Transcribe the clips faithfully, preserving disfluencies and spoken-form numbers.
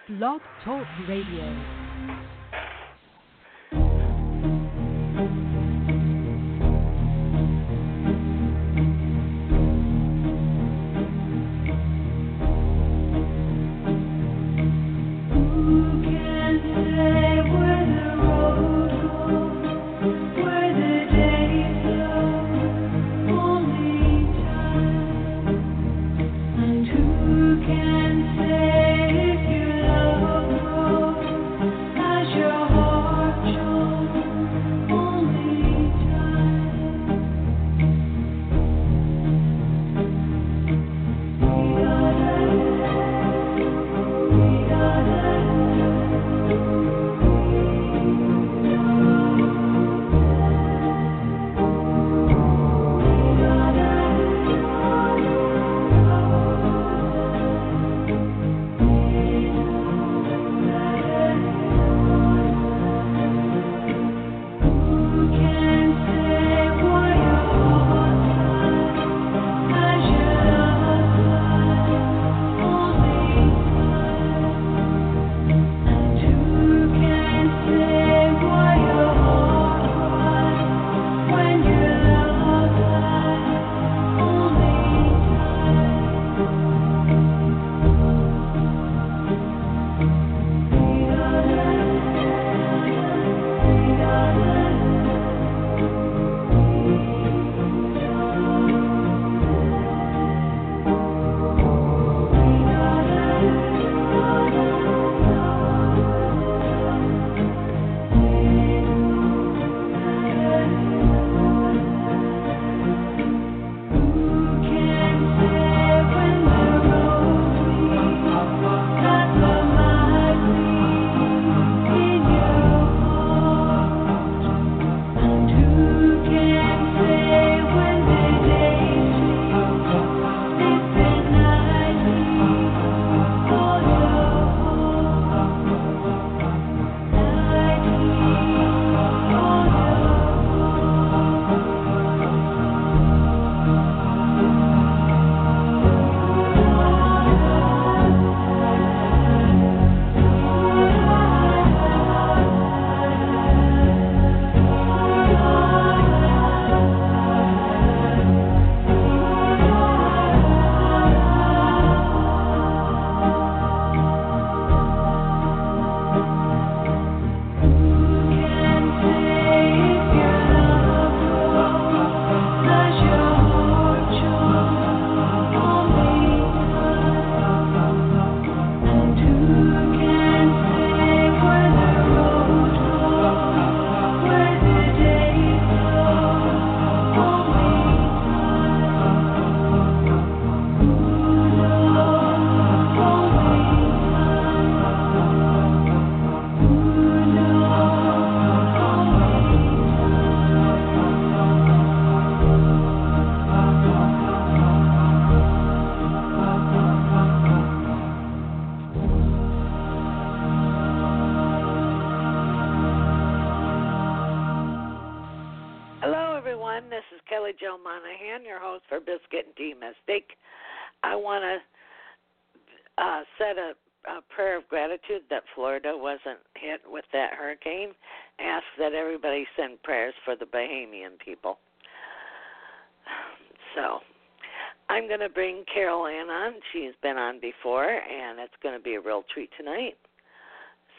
Blog Talk Radio. Uh, said a, a prayer of gratitude that Florida wasn't hit with that hurricane. Ask that everybody send prayers for the Bahamian people. So I'm going to bring Carol Ann on. She's been on before, and it's going to be a real treat tonight. So.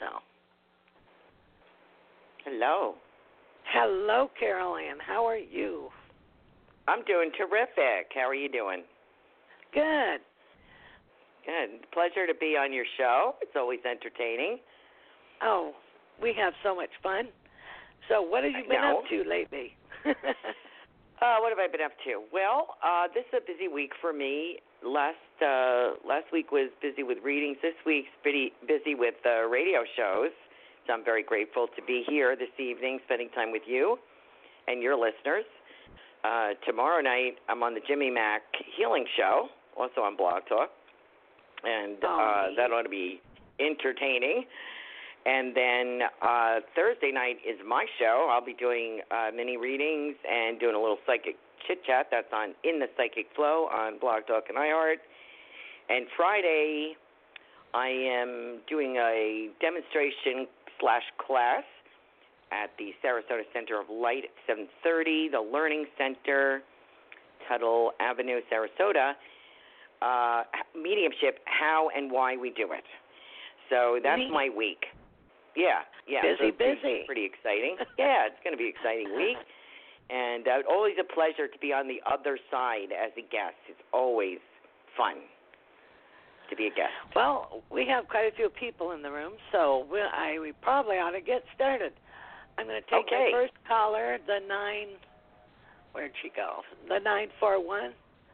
Hello. Hello, Carol Ann. How are you? I'm doing terrific. How are you doing? Good. Good. Pleasure to be on your show. It's always entertaining. Oh, we have so much fun. So what have you been up to lately? uh, what have I been up to? Well, uh, this is a busy week for me. Last uh, last week was busy with readings. This week's pretty busy with uh, radio shows. So I'm very grateful to be here this evening, spending time with you and your listeners. Uh, tomorrow night, I'm on the Jimmy Mack Healing Show, also on Blog Talk. And uh, that ought to be entertaining. And then uh, Thursday night is my show. I'll be doing uh, mini readings and doing a little psychic chit-chat. That's on In the Psychic Flow on Blog Talk and iHeart. And Friday, I am doing a demonstration slash class at the Sarasota Center of Light at seven thirty, the Learning Center, Tuttle Avenue, Sarasota. Uh, mediumship, how and why we do it. So that's Neat. my week. Yeah, yeah. Busy, so it's busy. Pretty, pretty exciting. Yeah, it's going to be an exciting week. And uh, always a pleasure to be on the other side as a guest. It's always fun to be a guest. Well, we have quite a few people in the room, so we, I, we probably ought to get started. I'm going to take Okay. my first caller, the nine. Where'd she go? The nine four one.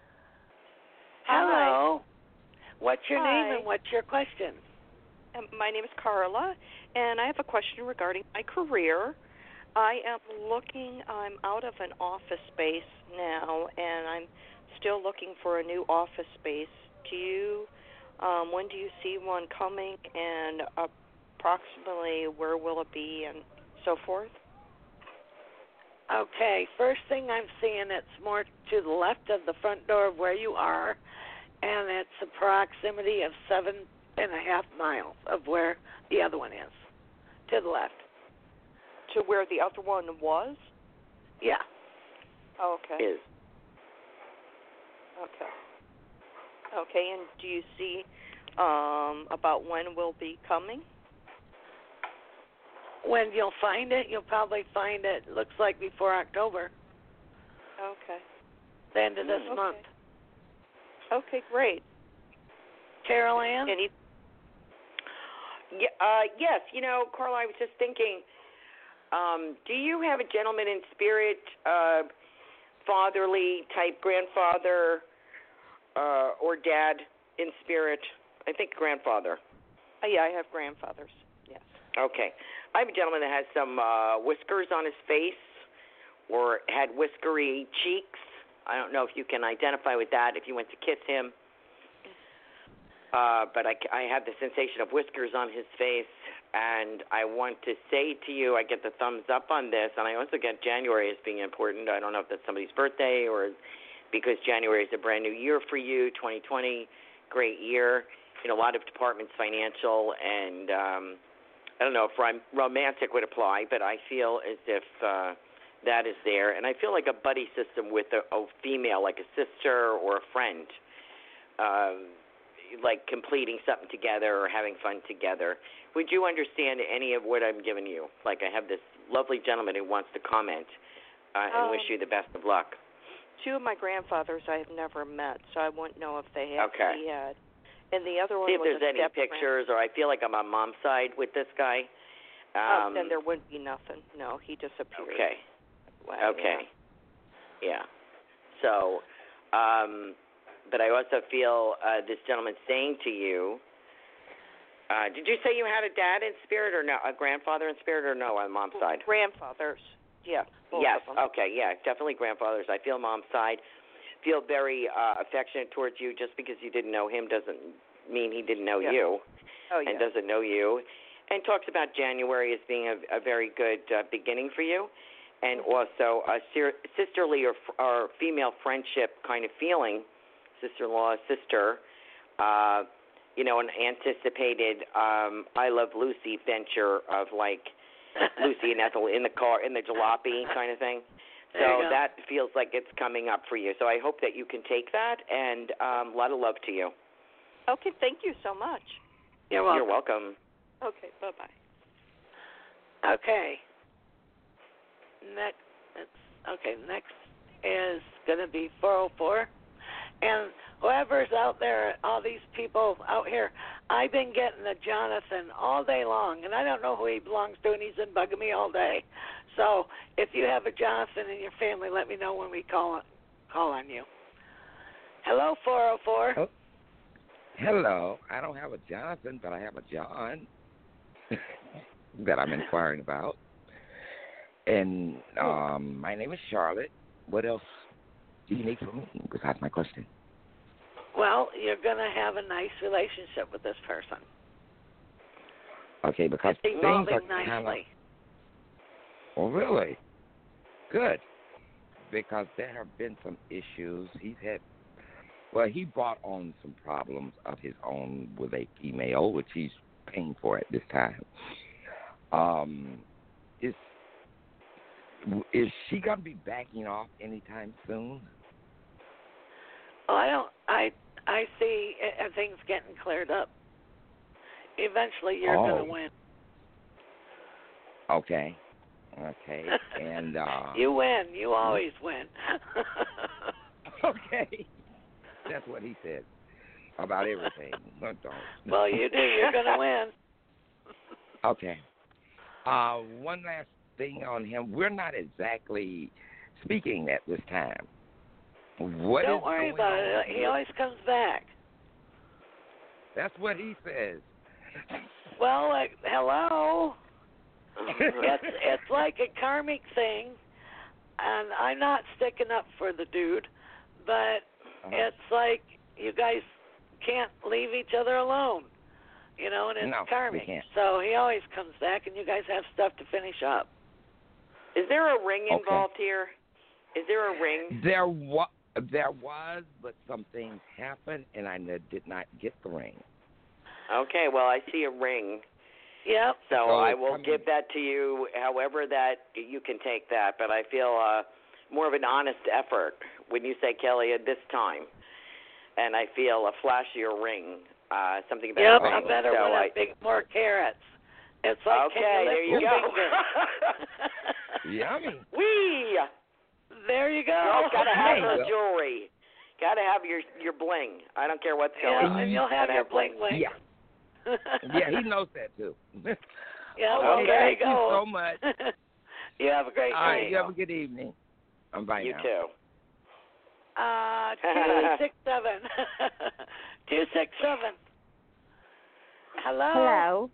Hello. What's your Hi. name and what's your question? Um, my name is Carla, and I have a question regarding my career. I am looking, I'm out of an office space now, and I'm still looking for a new office space. Do you, um, when do you see one coming, and approximately where will it be, and so forth? Okay, first thing I'm seeing, it's more to the left of the front door of where you are, and it's a proximity of seven and a half miles of where the other one is, to the left. To where the other one was? Yeah. Oh, okay. Is. Okay. Okay, and do you see um, about when will be coming? When you'll find it, you'll probably find it, looks like before October, Okay. the end of this Okay. month. Okay, great. Carol Ann? Any Yeah, uh, yes, you know, Carla, I was just thinking, um, do you have a gentleman in spirit, uh, fatherly type grandfather uh, or dad in spirit? I think grandfather. Oh, yeah, I have grandfathers. Yes. Okay. I have a gentleman that has some uh, whiskers on his face or had whiskery cheeks. I don't know if you can identify with that if you went to kiss him. Uh, but I, I have the sensation of whiskers on his face, and I want to say to you, I get the thumbs up on this, and I also get January as being important. I don't know if that's somebody's birthday or because January is a brand new year for you, twenty twenty, great year in a lot of departments, financial, and um, I don't know if rom- romantic would apply, but I feel as if uh, that is there. And I feel like a buddy system with a, a female, like a sister or a friend. Um, like completing something together or having fun together. Would you understand any of what I'm giving you? Like I have this lovely gentleman who wants to comment uh, and Um, wish you the best of luck. Two of my grandfathers I have never met, so I wouldn't know if they had. Okay. He had. And the other one See if was there's a any step pictures, or I feel like I'm on mom's side with this guy. Oh, Um, then there wouldn't be nothing. No, he disappeared. Okay. Wow, Okay. Yeah. So, um, but I also feel uh, this gentleman saying to you, uh, did you say you had a dad in spirit or no, a grandfather in spirit or no on mom's Yeah. side? Grandfathers. Yeah. Both Yes. Of them. Okay. Yeah. Definitely grandfathers. I feel mom's side. Feel very uh, affectionate towards you. Just because you didn't know him doesn't mean he didn't know Yeah. you, Oh, yeah. and doesn't know you. And talks about January as being a, a very good uh, beginning for you, and Mm-hmm. also a ser- sisterly or, or female friendship kind of feeling, sister-in-law, sister. Uh, you know, an anticipated um, I Love Lucy venture of like Lucy and Ethel in the car, in the jalopy kind of thing. There you So go. that feels like it's coming up for you. So I hope that you can take that, and um, a lot of love to you. Okay, thank you so much. You're welcome. You're welcome. Okay, bye-bye. Okay. Next, okay, next is going to be four oh four. And whoever's out there, all these people out here, I've been getting the Jonathan all day long, and I don't know who he belongs to, and he's been bugging me all day. So if you have a Jonathan in your family, let me know when we call call on you. Hello, four oh four. Oh, hello. I don't have a Jonathan, but I have a John that I'm inquiring about. And um, my name is Charlotte. What else do you need from me besides my question? Well, you're going to have a nice relationship with this person. Okay, because It's things evolving are kind of... nicely. Oh, really? Good. Because there have been some issues. He's had Well, he brought on some problems of his own with a female, which he's paying for at this time. Um, is is she gonna be backing off anytime soon? Oh, I don't. I I see uh, things getting cleared up. Eventually, you're Oh. going to win. Okay. Okay. And uh, you win. You always win. okay. That's what he said about everything. No, don't. Well, you do. You're going to win. Okay. Uh, one last thing on him. We're not exactly speaking at this time. What Don't is worry going about on? it. He always comes back. That's what he says. Well, like, hello. it's it's like a karmic thing, and I'm not sticking up for the dude, but Uh-huh. it's like you guys can't leave each other alone, you know, and it's No, we karmic. can't. So he always comes back, and you guys have stuff to finish up. Is there a ring Okay. involved here? Is there a ring? There was, there was, but some things happened, and I n- did not get the ring. Okay, well, I see a ring. Yep. So So I it's will coming- give that to you, however that you can take that. But I feel uh, more of an honest effort when you say, Kelly, at this time. And I feel a flashier ring, uh, something about Yep, a ring. a better so one, I, a big more carrots. It's like, okay, can you there lift you your go. finger? Yummy. Wee! There you go. Girls got to have Hey, her well- jewelry. Got to have your your bling. I don't care what's going Yeah, on. and you'll have Gotta your have bling bling. Yeah. Yeah, he knows that, too. Yeah, well, Okay. there you Thank you go. so much. You have a great All night. right, you have a good evening. I'm bye You now. too. Uh, two six seven. two six seven. Hello. Hello.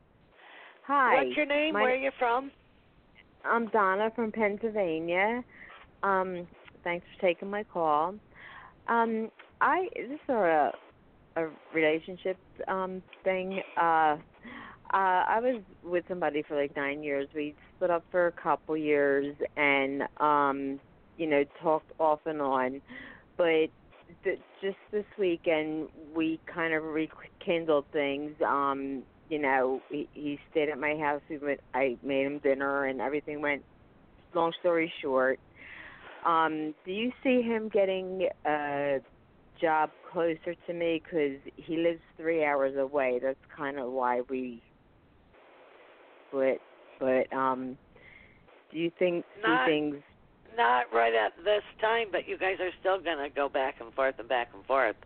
Hi. What's your name? My- Where are you from? I'm Donna from Pennsylvania. Um, thanks for taking my call. Um, I this is a a relationship um thing. Uh, uh, I was with somebody for like nine years. We split up for a couple years, and um, you know, talked off and on. But th- just this weekend, we kind of rekindled things. Um, you know, he, he stayed at my house. We went. I made him dinner, and everything went. Long story short, um, do you see him getting a job closer to me? Because he lives three hours away. That's kind of why we split. But um, do you think see Not- things? Not right at this time, but you guys are still going to go back and forth and back and forth.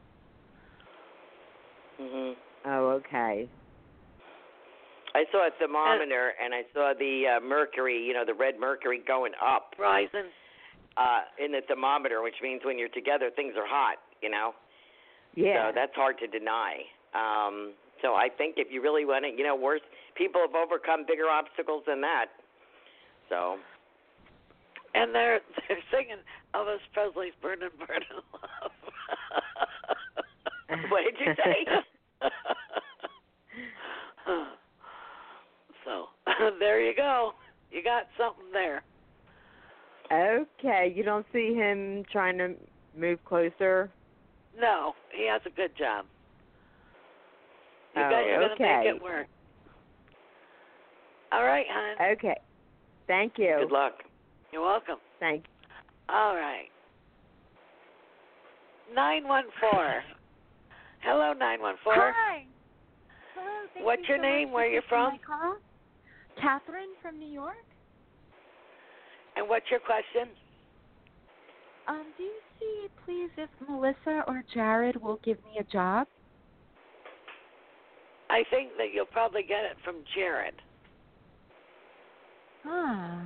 Mhm. Oh, okay. I saw a thermometer and I saw the uh, mercury, you know, the red mercury going up Rising. uh, in the thermometer, which means when you're together, things are hot, you know. Yeah. So that's hard to deny. Um, so I think if you really want to, you know, worse people have overcome bigger obstacles than that. So. And they're they're singing Elvis Presley's "Burning, Burning Love." What did you say? So there you go. You got something there. Okay. You don't see him trying to move closer? No, he has a good job. You Oh, guys are gonna okay. make it work. All right, hon. Okay. Thank you. Good luck. You're welcome. Thank All right. Nine one four. Hello, nine one four. Hi. Hello. Thank What's you your so name? much Where for you taking from? my call. Catherine from New York. And what's your question? Um, do you see, please, if Melissa or Jared will give me a job? I think that you'll probably get it from Jared. Ah.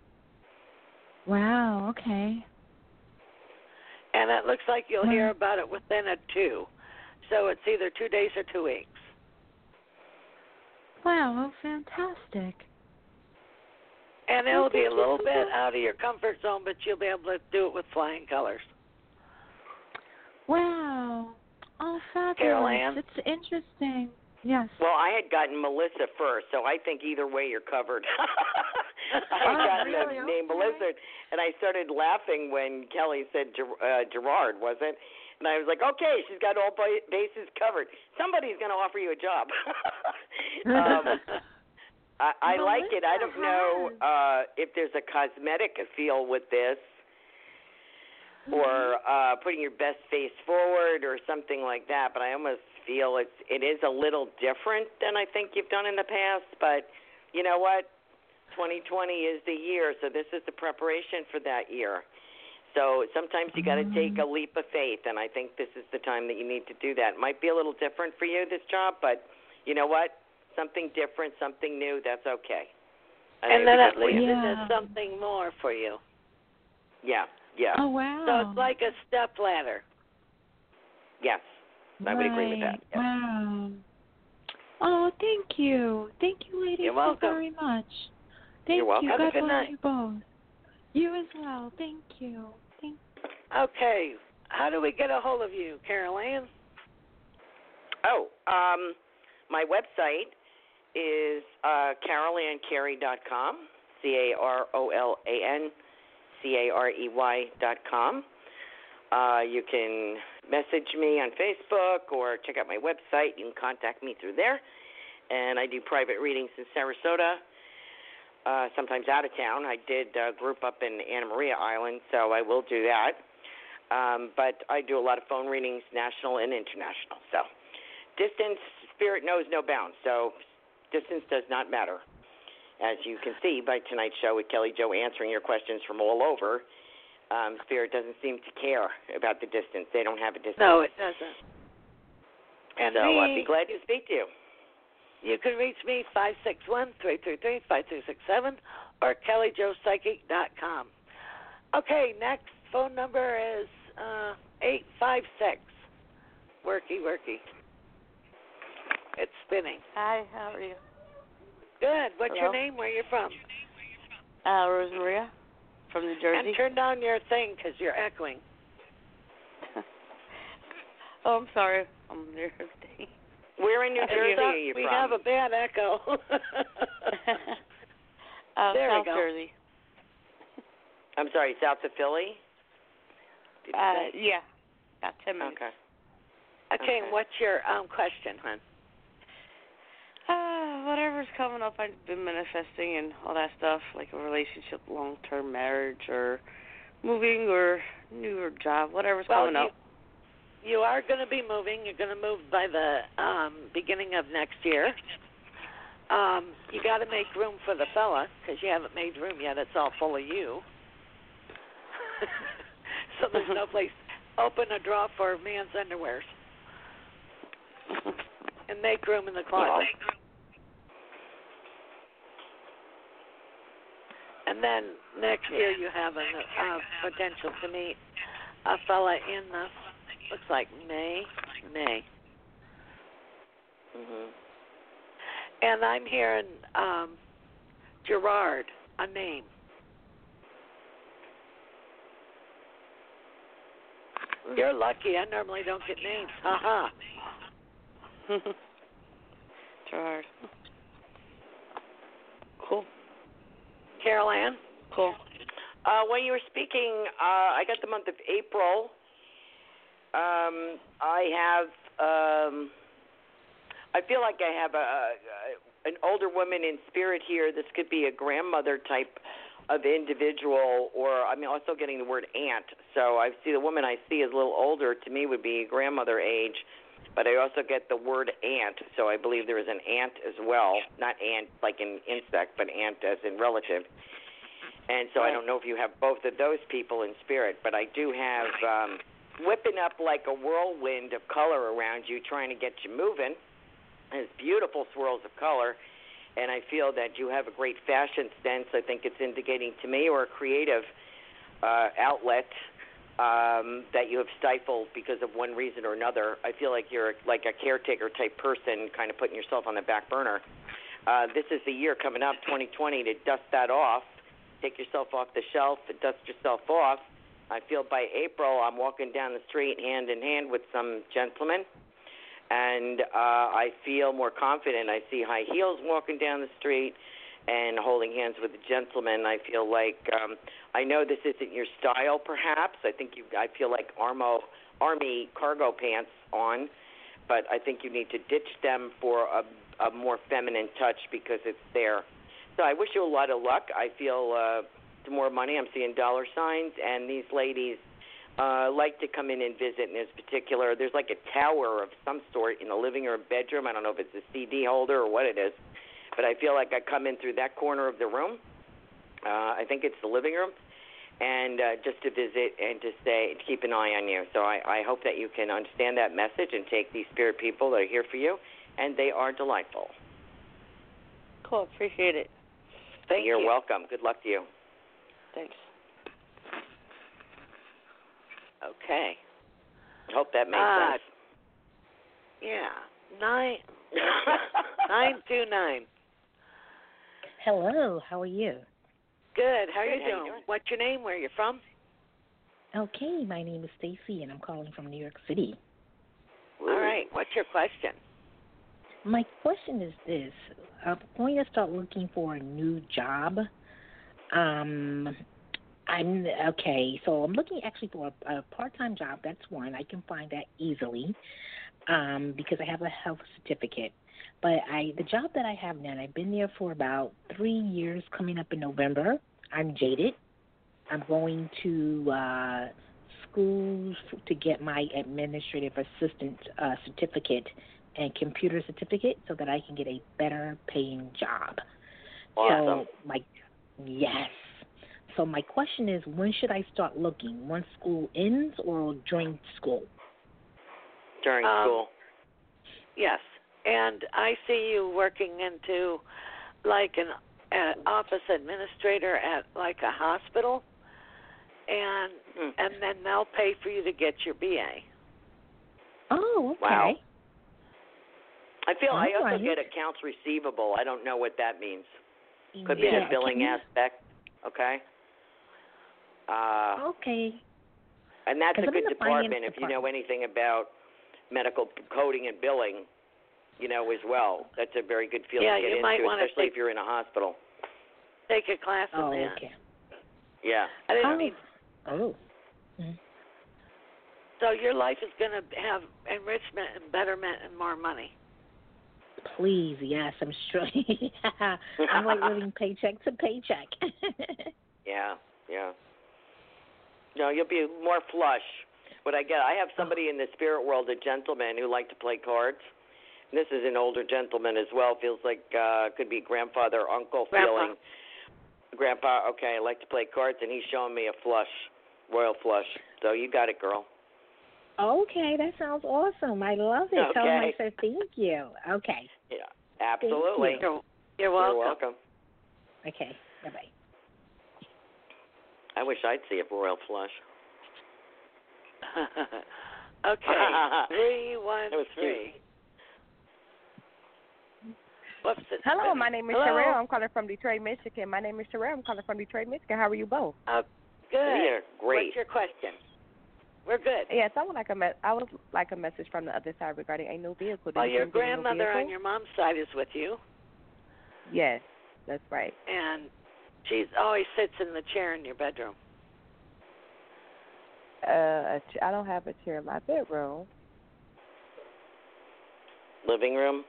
Wow. Okay. And it looks like you'll Hmm. hear about it within a two. So it's either two days or two weeks. Wow. Oh, fantastic. And Well, it'll be a thank you little so bit much. out of your comfort zone, but you'll be able to do it with flying colors. Wow. Oh, fabulous. Carol Ann? It's interesting. Yes. Well, I had gotten Melissa first, so I think either way you're covered. I had Oh, gotten really? the name Okay. Melissa, and I started laughing when Kelly said Ger- uh, Gerard, was it? And I was like, okay, she's got all bases covered. Somebody's going to offer you a job. um, I, I like it. I don't know uh, if there's a cosmetic feel with this, or uh, putting your best face forward or something like that, but I almost feel it's it is a little different than I think you've done in the past. But you know what? twenty twenty is the year, so this is the preparation for that year. So sometimes you got to take a leap of faith, and I think this is the time that you need to do that. It might be a little different for you, this job, but you know what? Something different, something new, that's okay. And, and then at least yeah. there's something more for you. Yeah, yeah. Oh, wow. So it's like a step ladder. Yes, I right. would agree with that. Yeah. Wow. Oh, thank you. Thank you, ladies, You're welcome. so very much. Thank You're welcome. you. Have God a good bless night. you both. You as well. Thank you. Thank Okay. How do we get a hold of you, Carol Ann? Oh, um, my website is uh, carol ann carey dot com, C A R O L A N C A R E Y dot com. Uh, you can message me on Facebook or check out my website. You can contact me through there. And I do private readings in Sarasota, uh, sometimes out of town. I did a group up in Anna Maria Island, so I will do that. Um, but I do a lot of phone readings, national and international. So distance, spirit knows no bounds, so distance does not matter. As you can see by tonight's show with Kelly Jo answering your questions from all over, um, spirit doesn't seem to care about the distance. They don't have a distance. No, it doesn't. And so me, I'd be glad to speak to you. You can reach me five six one, three three three, five three six seven or kelly jo psychic dot com. Okay, next phone number is uh, eight five six. Worky, worky. It's spinning. Hi, how are you? Good. What's Hello? your name? Where you from? Uh, Rosemaria from New Jersey. And turn down your thing because you're echoing. Oh, I'm sorry. I'm near everything. Where in New Jersey are you we from? We have a bad echo. uh, there South we go. Jersey. I'm sorry, south of Philly? Uh, yeah, about ten minutes. Okay. Okay, okay. and what's your um, question, hon? Uh, whatever's coming up, I've been manifesting and all that stuff, like a relationship, long-term marriage, or moving, or new or job, whatever's well, coming you, up. You are going to be moving. You're going to move by the um, beginning of next year. Um, you got to make room for the fella because you haven't made room yet. It's all full of you. So there's no place. Open a drawer for man's underwears and make room in the closet. And then next year you have a uh, potential to meet a fella in the, looks like May, May. Mhm. And I'm hearing um, Gerard, a name. You're lucky. I normally don't get names. Ha ha. Gerard. Cool. Carol Ann? Cool. Uh, when you were speaking, uh, I got the month of April. Um, I have, um, I feel like I have a, a an older woman in spirit here. This could be a grandmother type of individual, or I'm also getting the word aunt. So I see the woman I see is a little older. To me, would be grandmother age, but I also get the word aunt. So I believe there is an aunt as well, not aunt like an insect, but aunt as in relative. And so I don't know if you have both of those people in spirit, but I do have um, whipping up like a whirlwind of color around you, trying to get you moving. There's beautiful swirls of color. And I feel that you have a great fashion sense. I think it's indicating to me, or a creative uh, outlet um, that you have stifled because of one reason or another. I feel like you're like a caretaker type person, kind of putting yourself on the back burner. Uh, this is the year coming up, twenty twenty, to dust that off, take yourself off the shelf, and dust yourself off. I feel by April I'm walking down the street hand in hand with some gentlemen. And uh, I feel more confident. I see high heels walking down the street and holding hands with a gentleman. I feel like um, I know this isn't your style, perhaps. I think you. I feel like armo, army cargo pants on, but I think you need to ditch them for a, a more feminine touch because it's there. So I wish you a lot of luck. I feel uh, the more money, I'm seeing dollar signs, and these ladies uh, like to come in and visit. In this particular, there's like a tower of some sort in the living room, bedroom. I don't know if it's a C D holder or what it is, but I feel like I come in through that corner of the room. Uh, I think it's the living room, and uh, just to visit and to stay, to keep an eye on you. So I, I hope that you can understand that message and take these spirit people that are here for you, and they are delightful. Cool. Appreciate it. Thank You're you. welcome. Good luck to you. Thanks. Okay. Hope that makes Uh, sense. Yeah. Nine. nine two nine. Hello, how are you? Good. How are you Good, how you doing? doing? What's your name? Where are you from? Okay, my name is Stacy, and I'm calling from New York City. All right. What's your question? My question is this: I'm going to start looking for a new job. Um, I'm okay. So I'm looking actually for a, a part-time job. That's one. I can find that easily um, because I have a health certificate. But I, the job that I have now, and I've been there for about three years, coming up in November. I'm jaded. I'm going to uh, schools to get my administrative assistant uh, certificate and computer certificate so that I can get a better paying job. Awesome. So my yes. So my question is, when should I start looking? Once school ends or during school? During Um, school. Yes. And I see you working into like an uh, office administrator at like a hospital, and Hmm. and then they'll pay for you to get your B A. Oh, okay. Wow. I feel I All also right. get accounts receivable. I don't know what that means. Could be Yeah, the billing can you- aspect. Okay. Uh, Okay. and that's 'Cause a I'm in good the finance department if you know department. anything about medical coding and billing, you know, as well. That's a very good field Yeah, to get you into, might wanna especially take- if you're in a hospital. Take a class in Oh, that. okay. Yeah. I didn't How- mean, Oh. Mm. so your life is going to have enrichment and betterment and more money. Please, yes, I'm sure. I'm like living paycheck to paycheck. Yeah, yeah. No, you'll be more flush. What I get, I have somebody in the spirit world, a gentleman who liked to play cards. And this is an older gentleman as well. Feels like uh could be grandfather, uncle Grandpa. feeling. Grandpa, okay, I like to play cards, and he's showing me a flush, royal flush. So you got it, girl. Okay, that sounds awesome. I love it. Tell him I Okay. said thank you. Okay. Yeah, absolutely. you. You're, you're welcome. You're welcome. Okay. Bye-bye. I wish I'd see a royal flush. Okay. Three one That was three. Whoops, it's Hello, been- my name is Hello? Sherelle. I'm calling from Detroit, Michigan. My name is Sherelle. I'm calling from Detroit, Michigan. How are you both? Uh, good. We are great. What's your question? We're good. Yes, I would like a me- I would like a message from the other side regarding a new vehicle. Do Well, you your think there's a new grandmother vehicle? on your mom's side is with you, Yes, that's right. and she's always sits in the chair in your bedroom. Uh, a ch- I don't have a chair in my bedroom. Living room.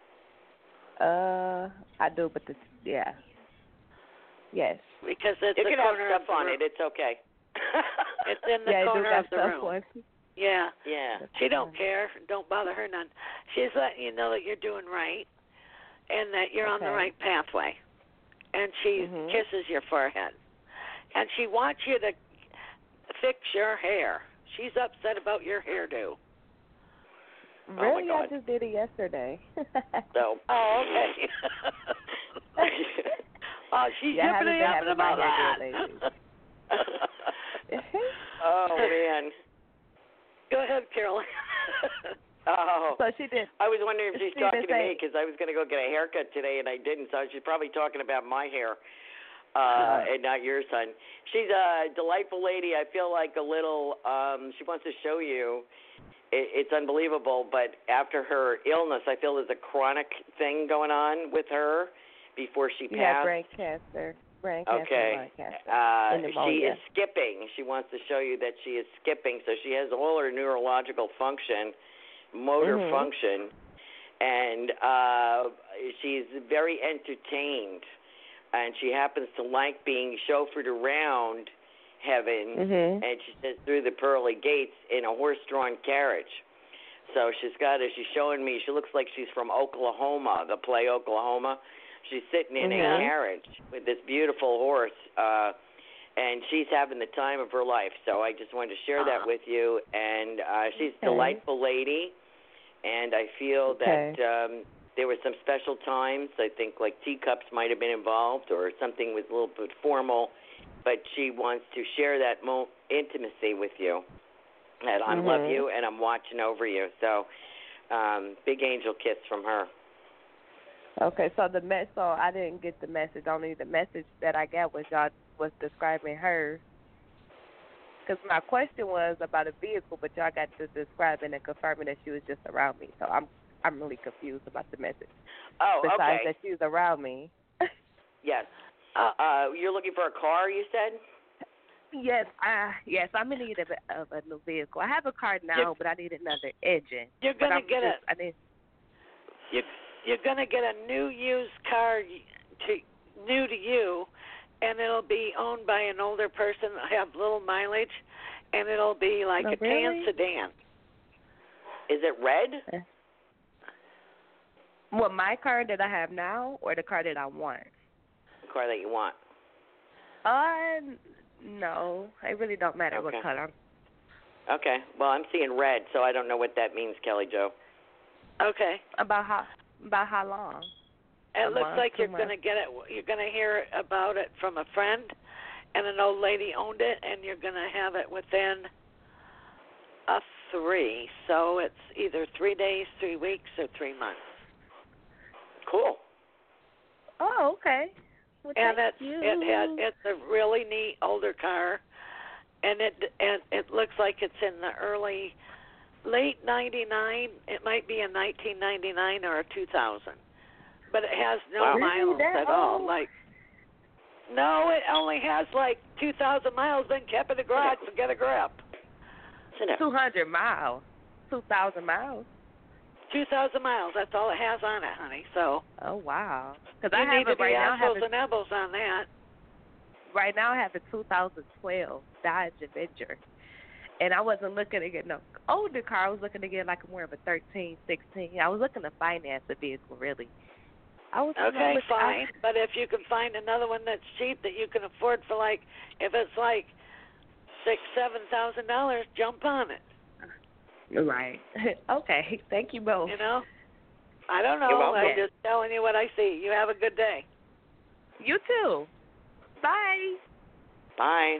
Uh, I do, but the yeah, yes. Because it's You the can have corner stuff of the on room. it. It's okay. It's in the yeah, I do corner got of the stuff room. on. Yeah. Yeah. She don't care. Don't bother her none. She's letting you know that you're doing right and that you're on the Okay. right pathway. And she Mhm. kisses your forehead. And she wants you to fix your hair. She's upset about your hairdo. Really, God. I just did it yesterday. So. Oh, okay. oh, she's Yeah, I haven't yipping been and having yapping my about hair that. done Oh man. Go ahead, Carolyn. Oh. So she did. I was wondering if she's She talking did to say- me because I was going to go get a haircut today and I didn't, so she's probably talking about my hair, uh, Uh. and not yours, son. She's a delightful lady. I feel like a little. Um, she wants to show you. It, it's unbelievable, but after her illness, I feel there's a chronic thing going on with her before she You had passed. brain cancer. Brain cancer, Okay. lung cancer, Uh, and she pneumonia. is skipping. She wants to show you that she is skipping. So she has all her neurological function, motor Mhm. function, and uh, she's very entertained. And she happens to like being chauffeured around heaven, Mhm. and she says through the pearly gates in a horse-drawn carriage. So she's got a, she's showing me, she looks like she's from Oklahoma, the play Oklahoma. She's sitting in Mhm. a carriage with this beautiful horse, uh, and she's having the time of her life. So I just wanted to share that with you. And uh, she's a Okay. delightful lady, and I feel Okay. that um, there were some special times. I think like teacups might have been involved or something was a little bit formal, but she wants to share that mo- intimacy with you. That I Mhm. love you and I'm watching over you. So, um, big angel kiss from her. Okay, so the mess. So I didn't get the message. Only the message that I got was y'all was describing her. Because my question was about a vehicle, but y'all got to describing and confirming that she was just around me. So I'm I'm really confused about the message. Oh, Besides okay. that she's around me. Yes. Uh, uh, you're looking for a car, you said? Yes, I yes, I'm in need of a, of a new vehicle. I have a car now, You're- but I need another engine. You're But gonna I'm get just, a I need, you you're gonna get a new used car to new to you, and it'll be owned by an older person, have little mileage, and it'll be like Oh, a really? tan sedan. Is it red? what my car that I have now, or the car that I want? The car that you want. Uh, no, it really don't matter Okay. what color. Okay. Well, I'm seeing red, so I don't know what that means, Kelly Jo. Okay. About how about how long? It A looks month, like two you're months? gonna get it. You're gonna hear about it from a friend, and an old lady owned it, and you're gonna have it within a three. So it's either three days, three weeks, or three months. Cool. Oh, okay. Well, And thank it's you. it had it's a really neat older car, and it and it looks like it's in the early, late ninety-nine. It might be a nineteen ninety-nine or a two thousand, but it has no Wow. Really? miles That at all. old? Like, no, it only has like two thousand miles. Been kept in the garage. So get a grip. Sit down. Two hundred miles. Two thousand miles. Two thousand miles. That's all it has on it, honey. So Oh wow. Because you I have need to it right be now. I have apples it, and apples on that. right now I have a two thousand twelve Dodge Avenger, and I wasn't looking to get no older car. I was looking to get like more of a thirteen, sixteen. I was looking to finance the vehicle really. I was Okay, look, fine. But if you can find another one that's cheap that you can afford for like, if it's like six, seven thousand dollars, jump on it. I, right. Okay. Thank you both. You know. I don't know. You're welcome. I'm just telling you what I see. You have a good day. You too. Bye. Bye.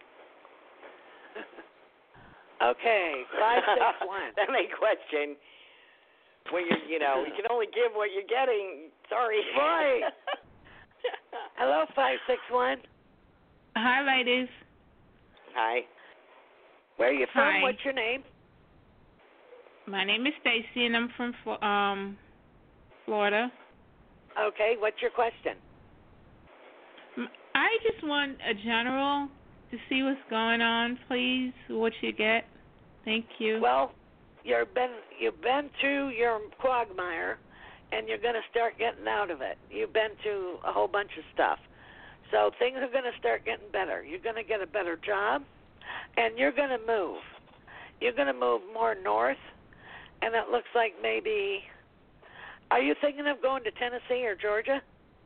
Okay, five six one. That may question when you you know you can only give what you're getting. Sorry. Right. Hello, five six one. Hi, ladies. Hi. Where are you from? Hi. What's your name? My name is Stacy, and I'm from Flo- um, Florida. Okay, what's your question? M- I just want a general to see what's going on, please. What you get? Thank you. Well, you've been you've been through your quagmire, and you're going to start getting out of it. You've been through a whole bunch of stuff, so things are going to start getting better. You're going to get a better job, and you're going to move. You're going to move more north, and it looks like maybe. Are you thinking of going to Tennessee or Georgia?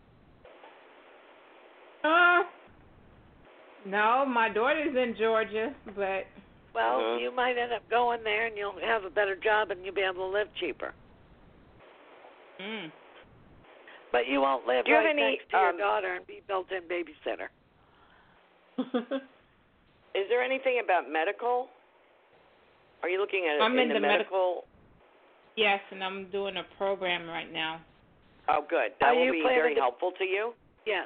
Uh, no, my daughter's in Georgia, but Well, Mhm. you might end up going there, and you'll have a better job, and you'll be able to live cheaper. mm. But you won't live Do you have right any, next to your um, daughter and be built-in babysitter. Is there anything about medical? Are you looking at I'm in the the med- medical? Yes, and I'm doing a program right now. Oh, good. That Are will you be planning very to- helpful to you. Yes.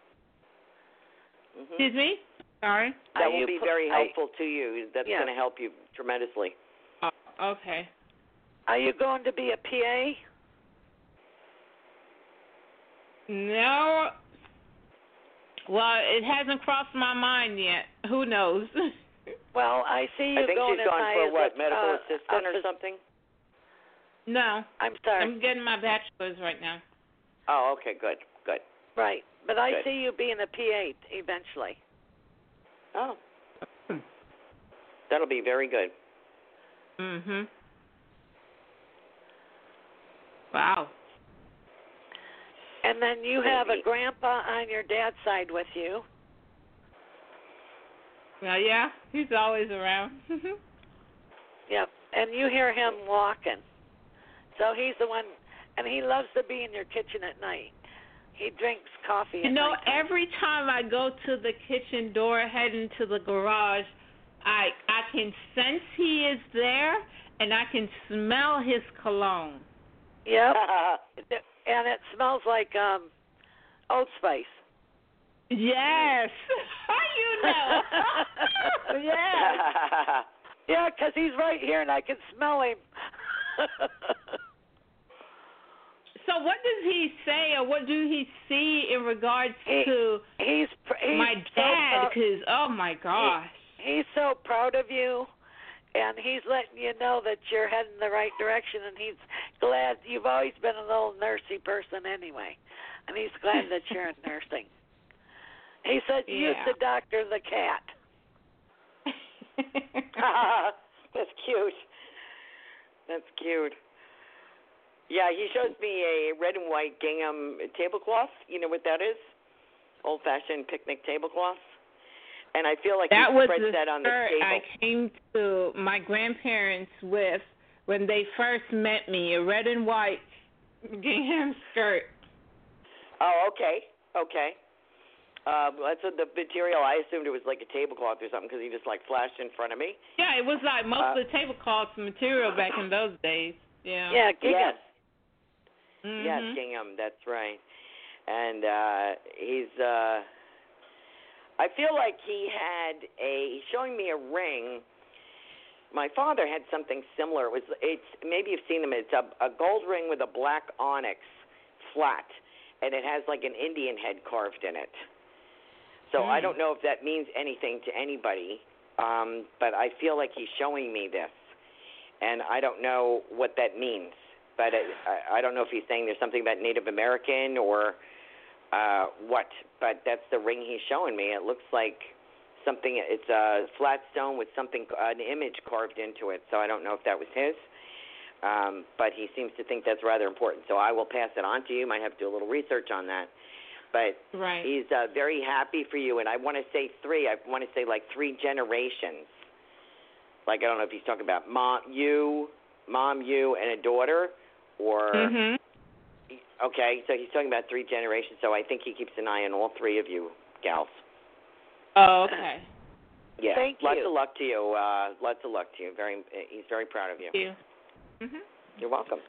Mhm. Excuse me? Sorry. That Are will you be pl- very are- helpful to you. That's Yes. going to help you tremendously. Oh, okay. Are you going to be a P A? No. Well, it hasn't crossed my mind yet. Who knows? Well, I see you I think going she's as gone high for as what, a, medical uh, assistant up or as- something? No. I'm sorry. I'm getting my bachelor's right now. Oh, okay, good, good. Right, but I Good. see you being a P eight eventually. Oh. That'll be very good. Mhm. Wow. And then you have a Maybe. grandpa on your dad's side with you. Well, yeah, he's always around. Yep, and you hear him walking. So he's the one, and he loves to be in your kitchen at night. He drinks coffee at You know, nighttime. every time I go to the kitchen door heading to the garage, I I can sense he is there, and I can smell his cologne. Yep, and it smells like um, Old Spice. Yes. How you know? Yes. Yeah, 'cause he's right here, and I can smell him. So what does he say, or what do he see in regards He- to he's, pr- he's my so dad? proud- Because, oh, my gosh. He's so proud of you, and he's letting you know that you're heading the right direction, and he's glad. You've always been a little nursey person anyway, and he's glad that you're in nursing. He said you Yeah. used to doctor the cat. That's cute. That's cute. Yeah, he shows me a red and white gingham tablecloth. You know what that is? Old-fashioned picnic tablecloth. And I feel like That he was spreads the that on the skirt table. I came to my grandparents with when they first met me, a red and white gingham skirt. Oh, okay, okay. Uh, that's what the material. I assumed it was like a tablecloth or something because he just like flashed in front of me. Yeah, it was like most Uh, of the tablecloth material back in those days. Yeah. Yeah, gingham. Yes, Mhm. yes, gingham. That's right. And uh, he's. Uh, I feel like he had a. He's showing me a ring. My father had something similar. It was. It's maybe you've seen them. It's a, a gold ring with a black onyx flat, and it has like an Indian head carved in it. So Mm. I don't know if that means anything to anybody, um, but I feel like he's showing me this, and I don't know what that means. But I, I, I don't know if he's saying there's something about Native American or uh, what. But that's the ring he's showing me. It looks like something. It's a flat stone with something, an image carved into it. So I don't know if that was his. Um, but he seems to think that's rather important. So I will pass it on to you. Might have to do a little research on that. But Right. he's uh, very happy for you, and I want to say three. I want to say like three generations. Like I don't know if he's talking about mom, you, mom, you, and a daughter, or Mhm. okay. So he's talking about three generations. So I think he keeps an eye on all three of you, gals. Oh, okay. Yeah. Thank lots you. of luck to you. Uh, lots of luck to you. Very. He's very proud of you. Thank you. Mhm. You're welcome.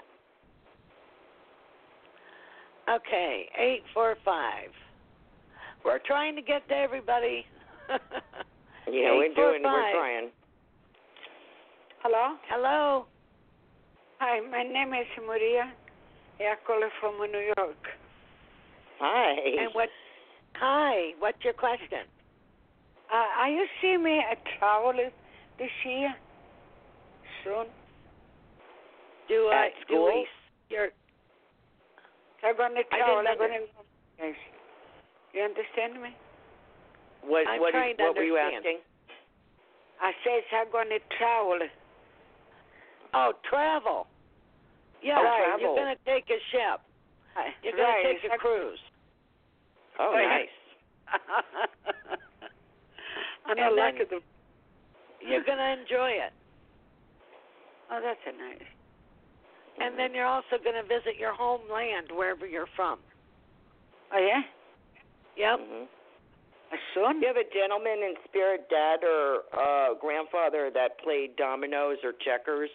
Okay, eight four five. We're trying to get to everybody. Yeah, Eight, we're four, doing. We're five. trying. Hello? Hello. Hi, my name is Maria. I call from New York. Hi. And what? Hi. What's your question? Uh, are you see me a travel this year? Soon? Do uh, At do school? we? You're. I'm going to I travel. didn't I'm going to. Yes. You understand me? What? I'm what? trying to what were you understand. asking? I says I'm going to travel. Oh, travel. Yeah, Oh, right. travel. You're gonna take a ship. You're gonna right. take a cruise. Oh, Right. nice. I don't And like then- it. You're gonna enjoy it, Oh, that's a nice. and then you're also gonna visit your homeland wherever you're from. Oh, yeah? Yep. Mm-hmm. Soon? Do you have a gentleman in spirit, dad or uh, grandfather, that played dominoes or checkers?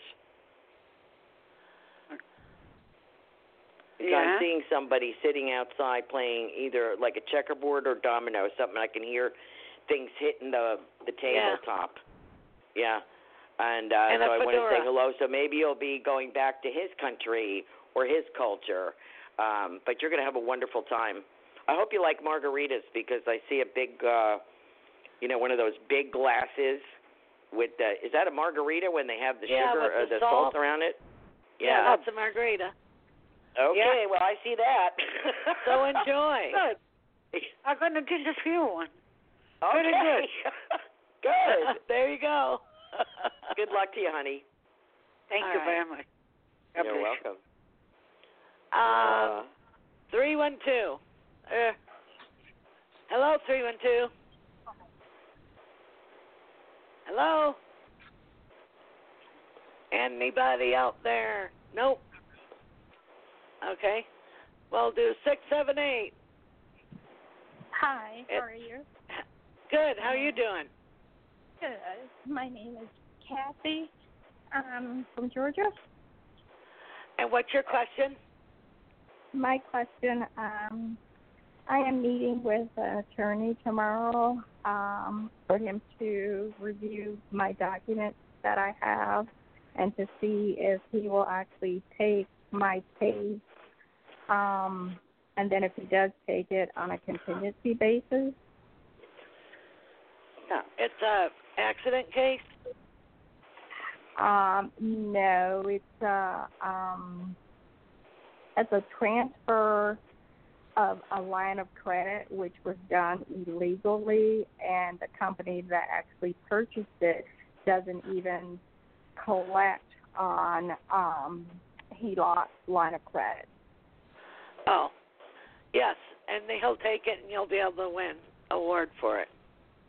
Yeah. I'm seeing somebody sitting outside playing either like a checkerboard or domino, something I can hear things hitting the the tabletop. Yeah. And, uh, And a so I want to say fedora. hello. So maybe you'll be going back to his country or his culture. Um, but you're going to have a wonderful time. I hope you like margaritas because I see a big, uh, you know, one of those big glasses with the. Is that a margarita when they have the yeah, sugar with or the, the salt. salt around it? Yeah, Yeah, that's a margarita. Okay, Yeah. well I see that. So enjoy. Good. I'm going to get a few one. Okay. Very good. Good. There you go. Good luck to you, honey. Thank All you right. very much. God You're bless welcome. Um, Uh, three one two. Uh, hello, three one two. Hello. Anybody out there? Nope. Okay. Well, do six seven eight. Hi, It- how are you? Good. How are you doing? Good. My name is Kathy. I'm from Georgia. And what's your question? My question, um, I am meeting with an attorney tomorrow um, for him to review my documents that I have and to see if he will actually take my case, um, and then if he does take it on a contingency basis. No. It's a accident case? Um, no, it's a um, it's a transfer of a line of credit which was done illegally, and the company that actually purchased it doesn't even collect on um, H E L O C line of credit. Oh, yes. And he'll take it, and you'll be able to win award for it.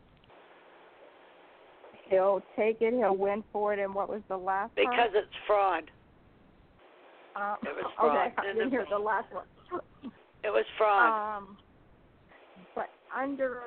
He'll take it, he'll win for it, and what was the last Because part? it's fraud. Uh, It was fraud. Okay, I didn't hear the last one. It was fraud. Um, but under,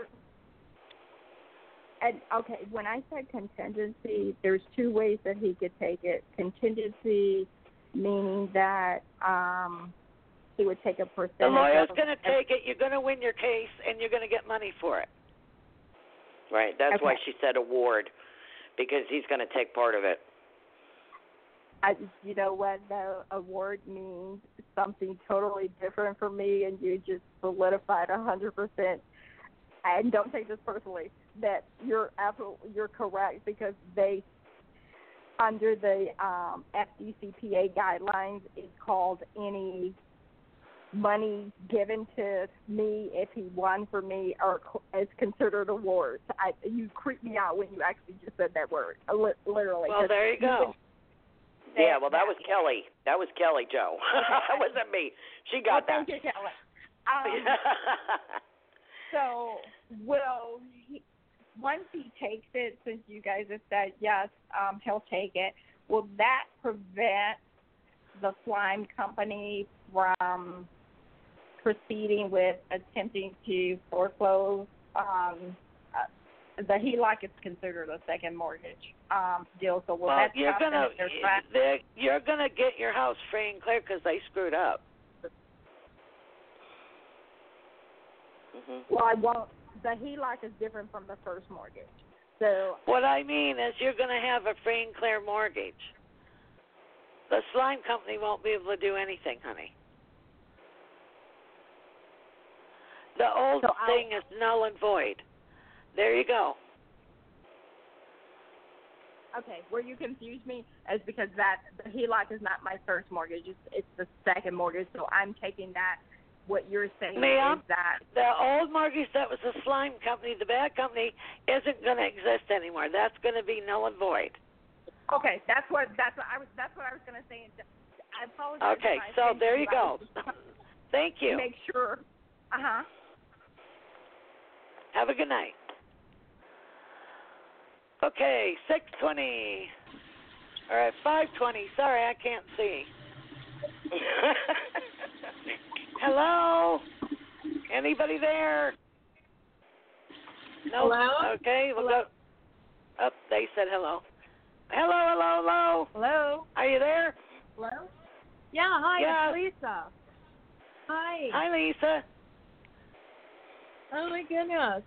and okay, when I said contingency, there's two ways that he could take it. Contingency meaning that um, he would take a percentage. The lawyer's of going to take it. You're going to win your case, and you're going to get money for it. right. That's Okay. why she said award, because he's going to take part of it. I, you know what, the award means something totally different for me, and you just solidified a hundred percent. And don't take this personally. That you're absolutely you're correct, because they, under the um, F D C P A guidelines, it's called any money given to me if he won for me or is considered awards. I, you creeped me out when you actually just said that word, li- literally. Well, there you go. Yeah, well, that was Kelly. That was Kelly, Joe. That wasn't me. She got well, that. Thank you, Kelly. Um, so, will he, once he takes it, since you guys have said yes, um, he'll take it, will that prevent the slime company from proceeding with attempting to foreclose? Um, uh, the H E L O C is considered a second mortgage um, deal, so will Well, that you're stop going them to if they're trying- they're, you're gonna get your house free and clear because they screwed up. Mm-hmm. Well, I won't. The H E L O C is different from the first mortgage. So What I mean is you're going to have a free and clear mortgage. The slime company won't be able to do anything, honey. The old So I'll- thing is null and void. There you go. okay, where you confused me is because that the H E L O C is not my first mortgage; it's, it's the second mortgage. So I'm taking that. What you're saying Ma'am, is that the old mortgage that was a slime company, the bad company, isn't going to exist anymore. That's going to be null and void. okay. That's what that's what I was that's what I was going to say. I apologize. Okay, if I so offended there you I go. was just Thank you. Make sure. Uh huh. Have a good night. Okay, six twenty. All right, five twenty. Sorry, I can't see. Hello? Anybody there? No. Hello? Okay, we'll Hello? go. Oh, they said hello. Hello, hello, hello. Hello? Are you there? Hello? Yeah, hi, Yes. it's Lisa. Hi. Hi, Lisa. Oh my goodness.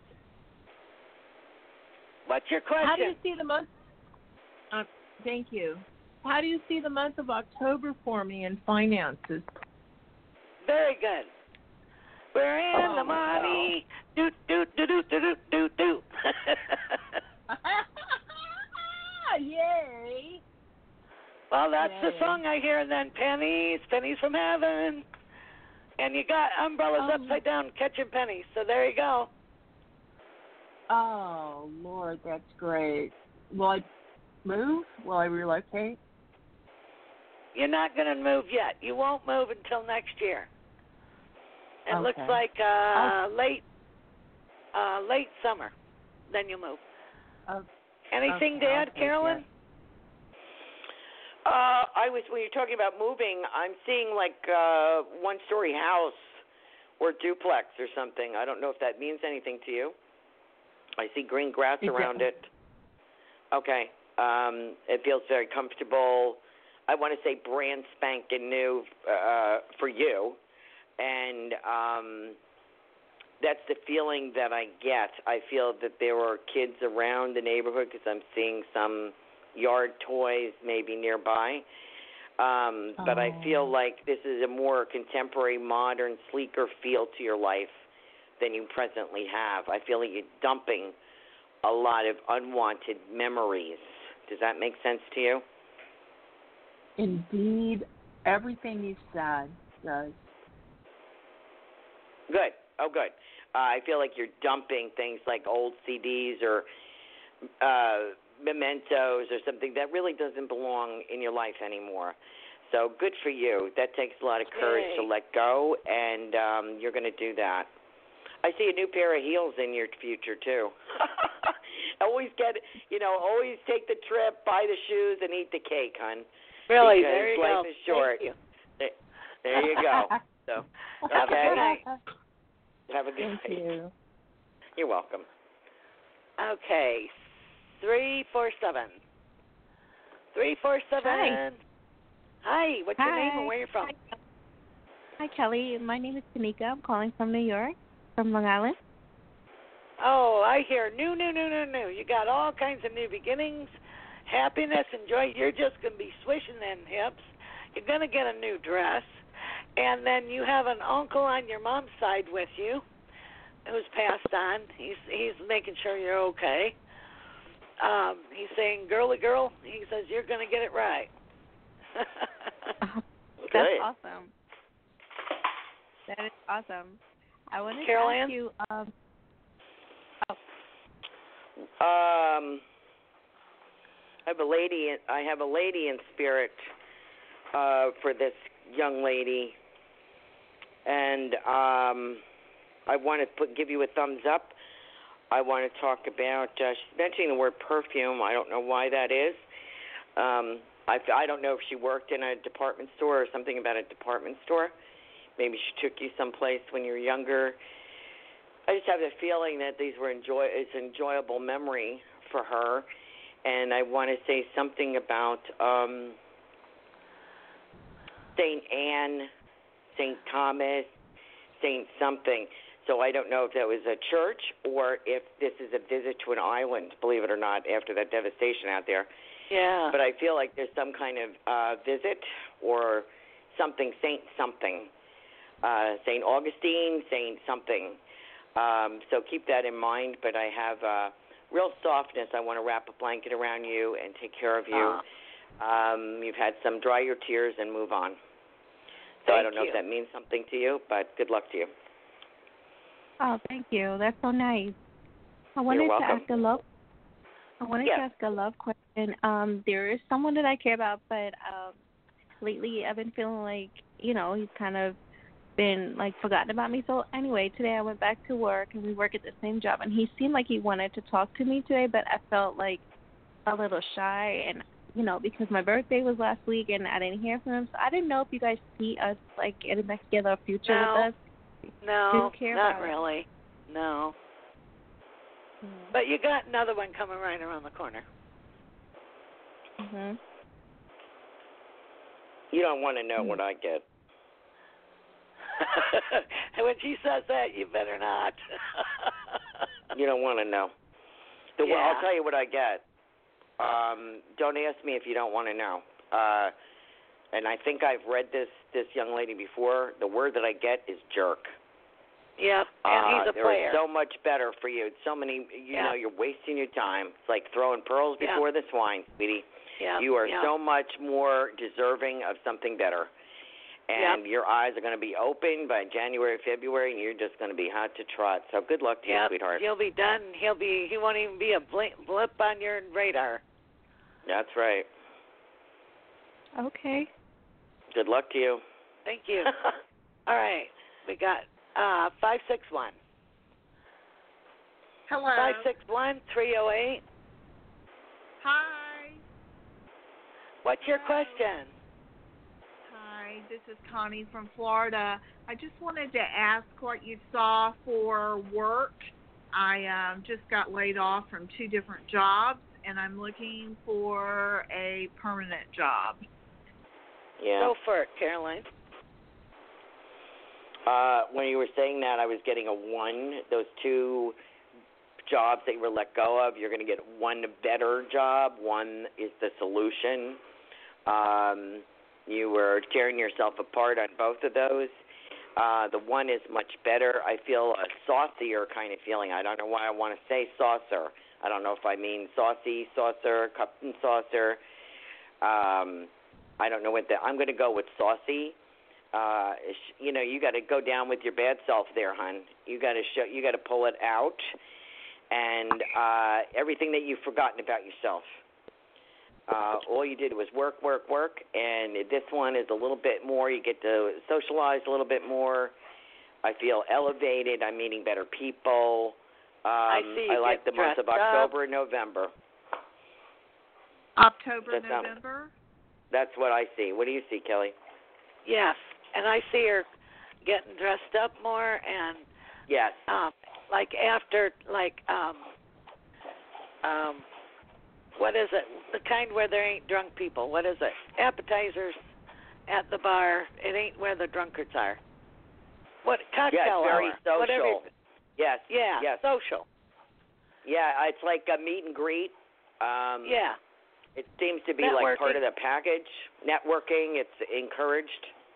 What's your question? How do you see the month? Uh, thank you. How do you see the month of October for me in finances? Very good. We're in Oh. the money. Do do do do do do do do. Yay! Well, that's Yay. the song I hear. And then pennies, pennies from heaven, and you got umbrellas Um, upside down catching pennies. So there you go. Oh Lord, that's great. Will I move? Will I relocate? You're not going to move yet. You won't move until next year. It Okay. looks like uh, late, uh, late summer. Then you'll move. Oh, Anything okay, to add, okay, Carolyn? Uh, I was when you're talking about moving, I'm seeing like uh, one-story house or duplex or something. I don't know if that means anything to you. I see green grass It around does. it. Okay. Um, it feels very comfortable. I want to say brand spanking new uh, for you. And um, that's the feeling that I get. I feel that there are kids around the neighborhood because I'm seeing some yard toys maybe nearby. Um, oh. But I feel like this is a more contemporary, modern, sleeker feel to your life than you presently have. I feel like you're dumping a lot of unwanted memories. Does that make sense to you? Indeed, everything you said does. Good. Oh, good. Uh, I feel like you're dumping things like old C Ds or uh, mementos or something that really doesn't belong in your life anymore. So good for you. That takes a lot of courage Yay. to let go, and um, you're going to do that. I see a new pair of heels in your future, too. Always get, you know, always take the trip, buy the shoes, and eat the cake, hon. Really? Because there you life go. is short. Thank you. There, there you go. So, Have okay. a good night. Have a good Thank night. you. You're welcome. Okay. Three four seven. Three four seven. Hi. Hi. What's Hi. your name and where you're from? Hi. Hi, Kelly. My name is Tanika. I'm calling from New York, from Long Island. Oh, I hear new, new, new, new, new. You got all kinds of new beginnings, happiness, and joy. You're just going to be swishing them hips. You're going to get a new dress. And then you have an uncle on your mom's side with you who's passed on. He's he's making sure you're okay. Um, he's saying, girly girl, he says, you're going to get it right. That's Great. awesome. That is awesome. I wanted Carol to ask Ann? you, um, Um, I have a lady. In, I have a lady in spirit uh, for this young lady, and um, I want to put, give you a thumbs up. I want to talk about. Uh, she's mentioning the word perfume. I don't know why that is. Um, I I don't know if she worked in a department store or something about a department store. Maybe she took you someplace when you were younger. I just have the feeling that these were enjoy. It's an enjoyable memory for her, and I want to say something about um, Saint Anne, Saint Thomas, Saint something. So I don't know if that was a church or if this is a visit to an island. Believe it or not, after that devastation out there. Yeah. But I feel like there's some kind of uh, visit or something, Saint something, uh, Saint Augustine, Saint something. Um, so keep that in mind, but I have uh, real softness. I want to wrap a blanket around you and take care of you. Uh, um, you've had some dry your tears and move on. So Thank I don't know you. if that means something to you, but good luck to you. oh, thank you. That's so nice. I wanted You're to welcome. ask a love. I wanted Yeah. to ask a love question. Um, there is someone that I care about, but um, lately I've been feeling like, you know, he's kind of been like forgotten about me. So anyway, today I went back to work and we work at the same job, and he seemed like he wanted to talk to me today, but I felt like a little shy, and you know, because my birthday was last week and I didn't hear from him, so I didn't know if you guys see us like getting back together, a future No. with us. No, Do you care not about it? really. No. Mm. But you got another one coming right around the corner. Mhm. You don't want to know what I get. And when she says that, you better not. You don't want to know. The, Yeah. I'll tell you what I get. Um, don't ask me if you don't want to know. Uh, and I think I've read this this young lady before. The word that I get is jerk. Yep, and uh, he's a there player. is so much better for you. So many, you Yeah. know, you're wasting your time. It's like throwing pearls Yeah. before the swine, sweetie. Yeah. You are yeah. so much more deserving of something better. And Yep. your eyes are going to be open by January, February, and you're just going to be hot to trot. So good luck to you, Yep. sweetheart. He'll be done. He'll be. He won't even be a blink, blip on your radar. That's right. Okay. Good luck to you. Thank you. All right, we got uh five six one. Hello. Five six one three zero eight. Hi. What's your question? Hi, this is Connie from Florida. I just wanted to ask what you saw for work. I um, just got laid off from two different jobs, and I'm looking for a permanent job. Yeah. Go for it, Caroline. Uh, when you were saying that, I was getting a one. Those two jobs that you were let go of, you're going to get one better job. One is the solution. Um, you were tearing yourself apart on both of those. Uh, the one is much better. I feel a saucier kind of feeling. I don't know why I want to say saucer. I don't know if I mean saucy, saucer, cup and saucer. Um, I don't know what the. I'm going to go with saucy. Uh, you know, you got to go down with your bad self there, hon. You got to show. You got to pull it out, and uh, everything that you've forgotten about yourself. Uh, all you did was work, work, work, and this one is a little bit more. You get to socialize a little bit more. I feel elevated. I'm meeting better people. Um, I see. You I like get the month of dressed October up. and November. October, That sounds- November? That's what I see. What do you see, Kelly? Yes, and I see her getting dressed up more, and Yes. um, like after, like um, um, what is it? The kind where there ain't drunk people. What is it? Appetizers at the bar. It ain't where the drunkards are. What cocktail Yes, very hour? social. Whatever. Yes. Yeah. Yes. Social. Yeah, it's like a meet and greet. Um, Yeah. It seems to be like part Networking. of the package. Networking, it's encouraged.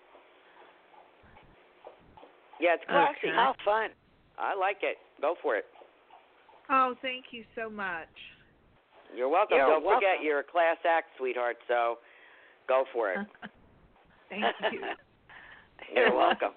Yeah, it's classy. Okay. How fun. I like it. Go for it. Oh, thank you so much. You're welcome. You're Don't forget, welcome. you're a class act, sweetheart, so go for it. Thank you. You're welcome.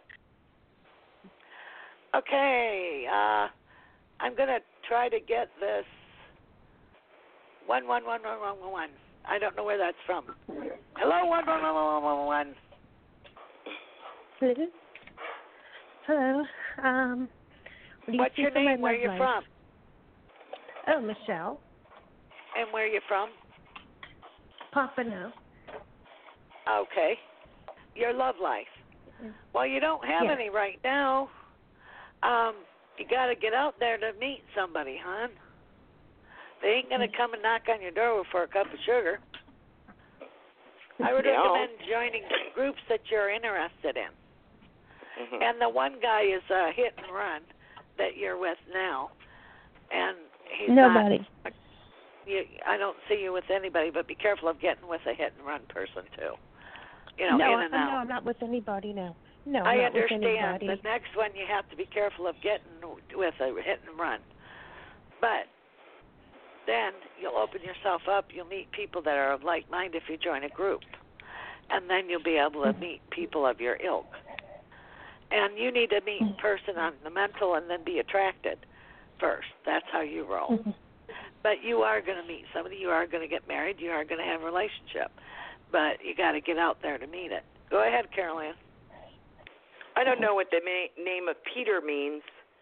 Okay, uh, I'm gonna try to get this one one one one one one one. I don't know where that's from. Hello, one one one one one one one. Hello. Hello. Um, what do you What's see your for my name? Where love you life? from? Oh, Michelle. And where you from? Pompano. Okay. Your love life. Well, you don't have Yes. any right now. Um, you got to get out there to meet somebody, hon. They ain't gonna come and knock on your door for a cup of sugar. I would Yeah. recommend joining groups that you're interested in. Mhm. And the one guy is a hit and run that you're with now, and he's Nobody. Not, you, I don't see you with anybody, but be careful of getting with a hit and run person too. You know, no, in and I, out. no, I'm not with anybody now. No, I I'm not understand. with anybody. The next one you have to be careful of getting with a hit and run. But then you'll open yourself up. You'll meet people that are of like mind if you join a group. And then you'll be able to meet people of your ilk. And you need to meet a person on the mental and then be attracted first. That's how you roll. But you are going to meet somebody. You are going to get married. You are going to have a relationship. But you got to get out there to meet it. Go ahead, Caroline. I don't know what the ma- name of Peter means.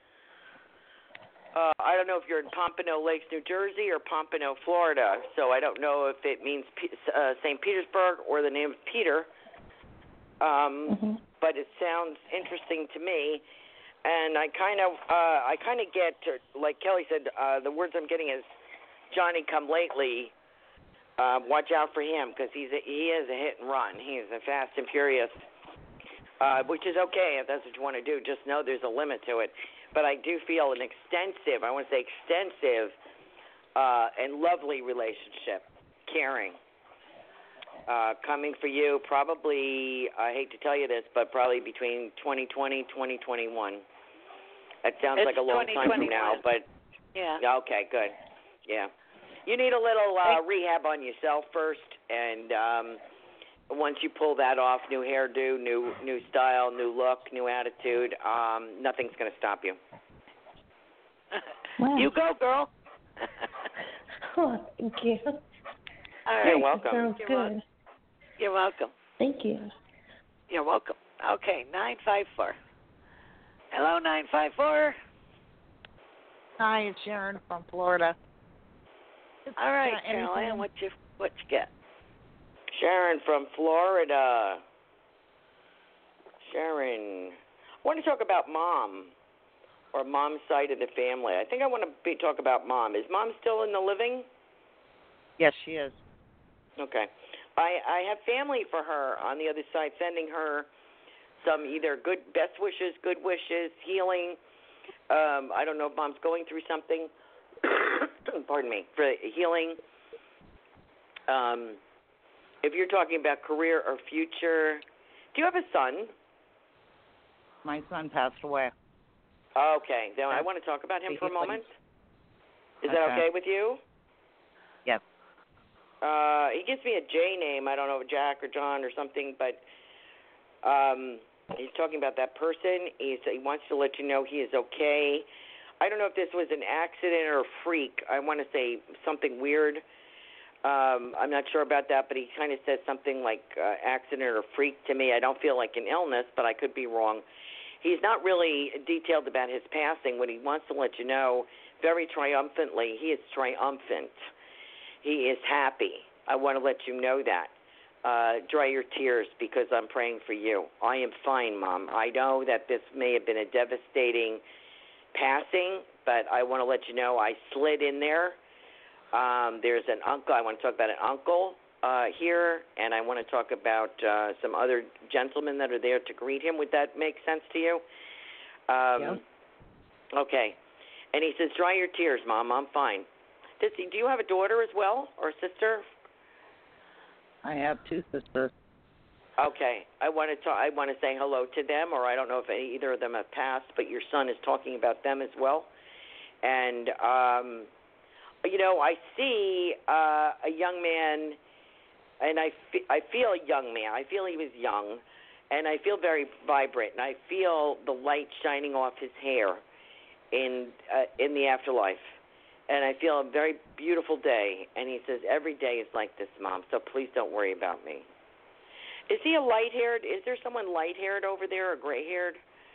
Uh, I don't know if you're in Pompano Lakes, New Jersey, or Pompano, Florida. So I don't know if it means P- uh, Saint Petersburg or the name of Peter. Um, mm-hmm. But it sounds interesting to me, and I kind of, uh, I kind of get, to, like Kelly said, uh, the words I'm getting is Johnny Come Lately. Uh, watch out for him because he's a, he is a hit and run. He is a fast and furious, uh, which is okay if that's what you want to do. Just know there's a limit to it. But I do feel an extensive, I want to say extensive uh, and lovely relationship, caring, uh, coming for you probably, I hate to tell you this, but probably between twenty twenty and twenty twenty-one. That sounds It's like a long time from now, but yeah. Okay, good. Yeah. You need a little uh, rehab on yourself first, and um, once you pull that off, new hairdo, new new style, new look, new attitude, um, nothing's going to stop you. Wow. You go, girl. Oh, thank you. All right. You're welcome. Sounds You're good. welcome. You're welcome. Thank you. You're welcome. Okay, nine five four. Hello, nine five four. Hi, it's Sharon from Florida. All right, Uh, Caroline, anything? what you what you get? Sharon from Florida. Sharon, I want to talk about mom or mom's side of the family. I think I want to be, talk about mom. Is mom still in the living? Yes, she is. Okay. I, I have family for her on the other side, sending her some either good best wishes, good wishes, healing. Um, I don't know if mom's going through something. Pardon me, for healing. Um, if you're talking about career or future, do you have a son? My son passed away. Okay, then I want to talk about him for a moment. Is that Okay. okay with you? Yes. Uh, he gives me a J name. I don't know, Jack or John or something, but um, he's talking about that person. He's, he wants to let you know he is okay. I don't know if this was an accident or a freak. I want to say something weird. Um, I'm not sure about that, but he kind of said something like uh, accident or freak to me. I don't feel like an illness, but I could be wrong. He's not really detailed about his passing. What he wants to let you know very triumphantly, he is triumphant. He is happy. I want to let you know that. Uh, dry your tears because I'm praying for you. I am fine, Mom. I know that this may have been a devastating passing, but I want to let you know I slid in there. Um, there's an uncle. I want to talk about an uncle uh, here, and I want to talk about uh, some other gentlemen that are there to greet him. Would that make sense to you? Um, Yeah. Okay. And he says, dry your tears, Mom. I'm fine. Does he, do you have a daughter as well or a sister? I have two sisters. Okay, I want to talk, I want to say hello to them, or I don't know if any, either of them have passed, but your son is talking about them as well. And um, you know, I see uh, a young man, and I fe- I feel a young man. I feel he was young, and I feel very vibrant, and I feel the light shining off his hair in uh, in the afterlife. And I feel a very beautiful day. And he says, every day is like this, Mom, so please don't worry about me. Is he a light-haired? Is there someone light-haired over there or gray-haired?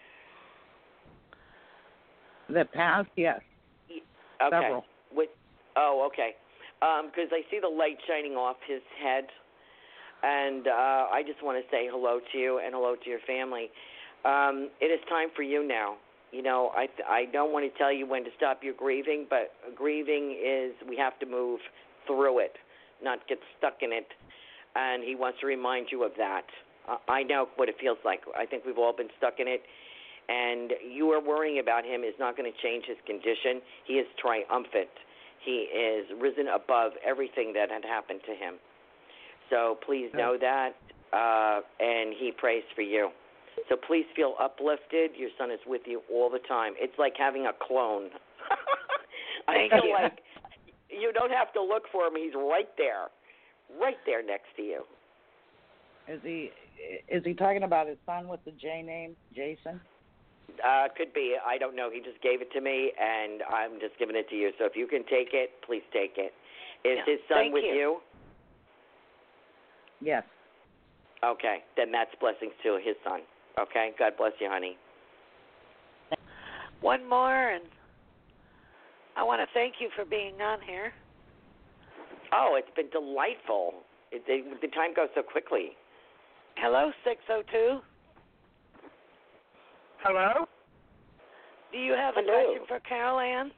The past, yes. Okay. Several. With, oh, okay. Because um, I see the light shining off his head. And uh, I just want to say hello to you and hello to your family. Um, it is time for you now. You know, I I don't want to tell you when to stop your grieving, but grieving is we have to move through it, not get stuck in it. And he wants to remind you of that. Uh, I know what it feels like. I think we've all been stuck in it. And you are worrying about him is not going to change his condition. He is triumphant. He is risen above everything that had happened to him. So please know that, uh, and he prays for you. So please feel uplifted. Your son is with you all the time. It's like having a clone. I Thank feel you. like you don't have to look for him. He's right there, right there next to you. Is he is he talking about his son with the J name, Jason? Uh, could be. I don't know. He just gave it to me, and I'm just giving it to you. So if you can take it, please take it. Is Yeah, his son thank with you. you? Yes. Okay. Then that's blessings to his son. Okay? God bless you, honey. One more, and I want to thank you for being on here. Oh, it's been delightful. It, it, the time goes so quickly. Hello, six oh two. Hello? Do you have a Hello. question for Carol Ann?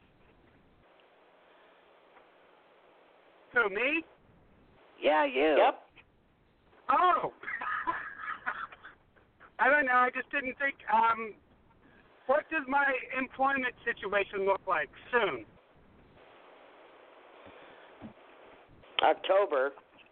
Who, me? Yeah, you. Yep. Oh. I don't know. I just didn't think. Um, what does my employment situation look like soon? October.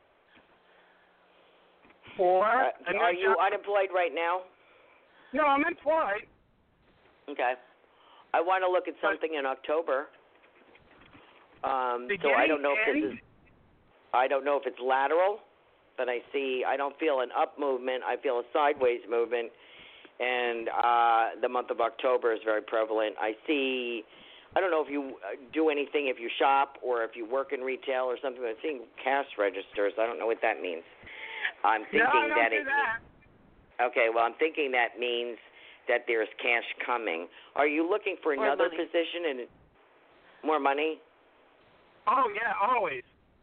For? Uh, a new are you job? unemployed right now? No, I'm employed. Okay. I want to look at something in October. Um, so I don't know if this is. I don't know if it's lateral, but I see. I don't feel an up movement. I feel a sideways movement, and uh, the month of October is very prevalent. I see. I don't know if you do anything if you shop or if you work in retail or something. I'm seeing cash registers. I don't know what that means. I'm thinking no, I don't that do it. that. Okay, well, I'm thinking that means that there's cash coming. Are you looking for More another money. position and more money? Oh yeah, always.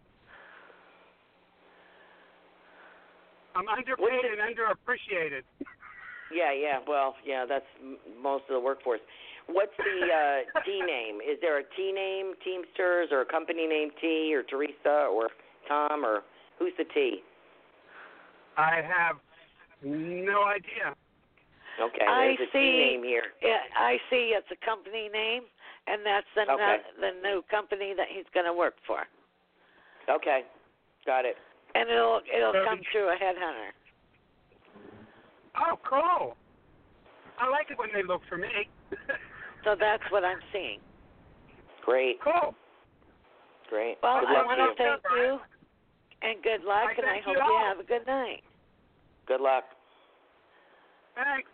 I'm underpaid and underappreciated. Yeah, yeah. Well, yeah, that's m- most of the workforce. What's the uh, T name? Is there a T name, Teamsters, or a company name T, or Teresa, or Tom, or who's the T? I have no idea. Okay, I there's a see. T name here. Yeah, I see. It's a company name, and that's the Okay. no, the new company that he's going to work for. Okay, got it. And it'll it'll come through a headhunter. Oh, cool. I like it when they look for me. So that's what I'm seeing. Great. Cool. Great. Well, good I luck want to to you. thank you, and good luck, I and I thank hope you you all. have a good night. Good luck. Thanks.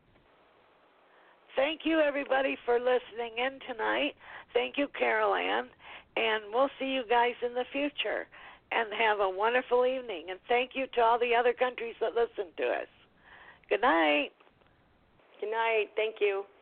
Thank you, everybody, for listening in tonight. Thank you, Carol Ann, and we'll see you guys in the future. And have a wonderful evening. And thank you to all the other countries that listen to us. Good night. Good night. Thank you.